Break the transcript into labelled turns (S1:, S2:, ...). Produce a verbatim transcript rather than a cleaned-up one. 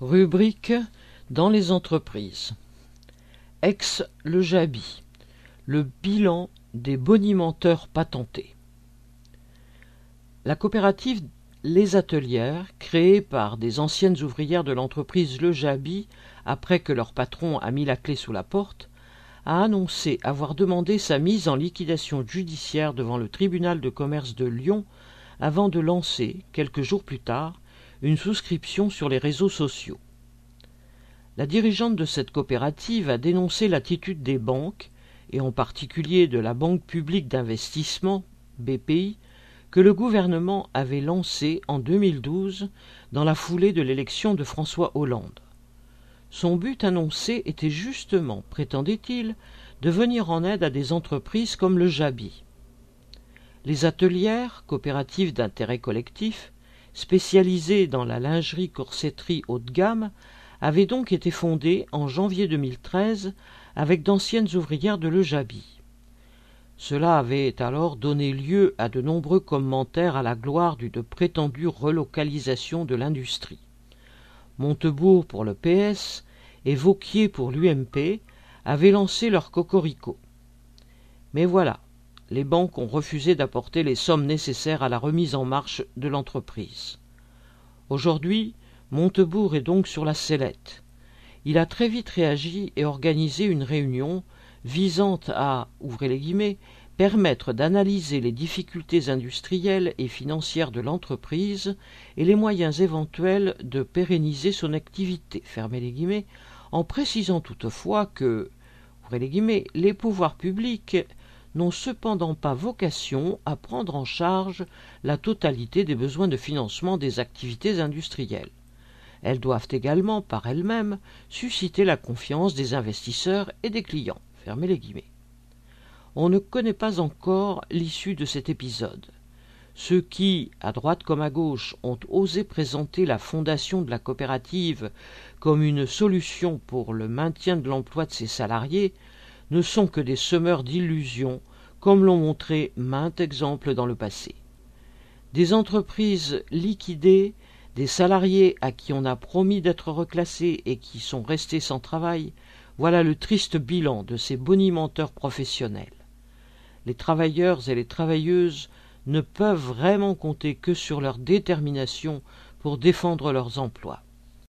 S1: Rubrique dans les entreprises. Ex le Jabi, le bilan des bonimenteurs patentés. La coopérative Les Atelières, créée par des anciennes ouvrières de l'entreprise Le Jabi après que leur patron a mis la clé sous la porte, a annoncé avoir demandé sa mise en liquidation judiciaire devant le tribunal de commerce de Lyon avant de lancer, quelques jours plus tard, une souscription sur les réseaux sociaux. La dirigeante de cette coopérative a dénoncé l'attitude des banques, et en particulier de la Banque publique d'investissement, B P I, que le gouvernement avait lancée en deux mille douze dans la foulée de l'élection de François Hollande. Son but annoncé était justement, prétendait-il, de venir en aide à des entreprises comme le Jabi. Les Atelières, coopératives d'intérêt collectif, spécialisées dans la lingerie-corsetterie haut de gamme, avaient donc été fondées en janvier deux mille treize avec d'anciennes ouvrières de Le Jabi. Cela avait alors donné lieu à de nombreux commentaires à la gloire d'une prétendue relocalisation de l'industrie. Montebourg pour le P S et Vauquier pour l'U M P avaient lancé leur cocorico. Mais voilà, les banques ont refusé d'apporter les sommes nécessaires à la remise en marche de l'entreprise. Aujourd'hui, Montebourg est donc sur la sellette. Il a très vite réagi et organisé une réunion visant à, ouvrez les guillemets, permettre d'analyser les difficultés industrielles et financières de l'entreprise et les moyens éventuels de pérenniser son activité, fermez les guillemets, en précisant toutefois que, ouvrez les guillemets, les pouvoirs publics n'ont cependant pas vocation à prendre en charge la totalité des besoins de financement des activités industrielles. Elles doivent également, par elles-mêmes, susciter la confiance des investisseurs et des clients. Fermez les guillemets. On ne connaît pas encore l'issue de cet épisode. Ceux qui, à droite comme à gauche, ont osé présenter la fondation de la coopérative comme une solution pour le maintien de l'emploi de ses salariés ne sont que des semeurs d'illusions, comme l'ont montré maints exemples dans le passé. Des entreprises liquidées, des salariés à qui on a promis d'être reclassés et qui sont restés sans travail, voilà le triste bilan de ces bonimenteurs professionnels. Les travailleurs et les travailleuses ne peuvent vraiment compter que sur leur détermination pour défendre leurs emplois.